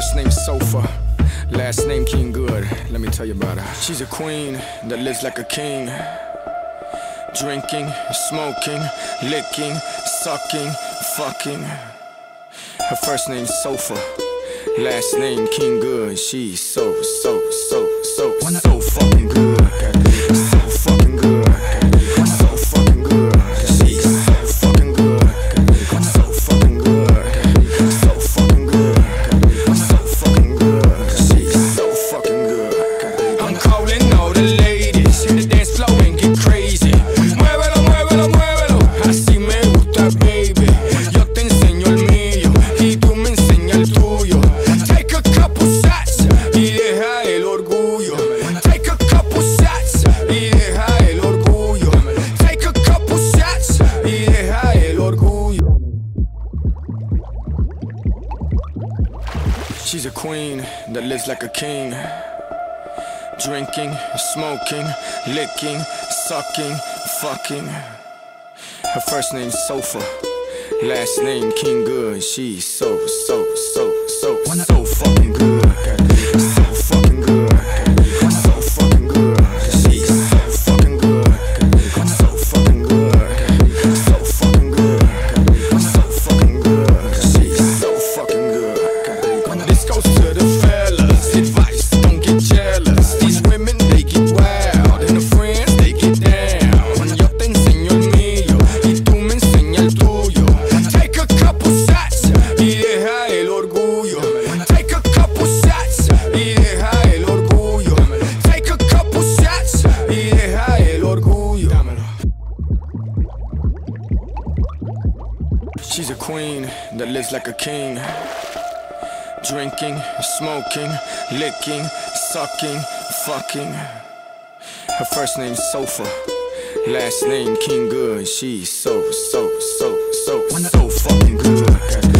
first name Sofa, last name King Good. Let me tell you about her. She's a queen that lives like a king. Drinking, smoking, licking, sucking, fucking. Her first name's Sofa, last name King Good. She's so fucking good. So fucking good. So fucking good. She's so fucking good. So fucking good. So fucking good. So fucking good. She's so fucking good. I'm calling all the ladies in the dance floor and get crazy. Muévelo, muévelo, muévelo. Así me gusta, baby. Yo te enseño el mío y tú me enseñas el tuyo. Take a couple shots y deja el orgullo. Take a couple shots y deja el orgullo. Take a couple shots y deja el orgullo. She's a queen that lives like a king. Drinking, smoking, licking, sucking, fucking. Her first name's Sofa, last name King Good. She's so fucking good. So fucking good. So fucking good. She's so fucking good. So fucking good. So fucking good. So fucking good. She's so fucking good. This goes to the fellas. Advice, don't get jealous. These women, they get wild. And the friends, they get down. Yo te enseño el mío y tú me enseñas el tuyo. Take a couple shots y deja el orgullo. Take a couple shots y deja el orgullo. Take a couple shots y deja el orgullo. She's a queen that lives like a king. Drinking, smoking, licking, sucking, fucking. Her first name's Sofa, last name King Good. She's so fucking good.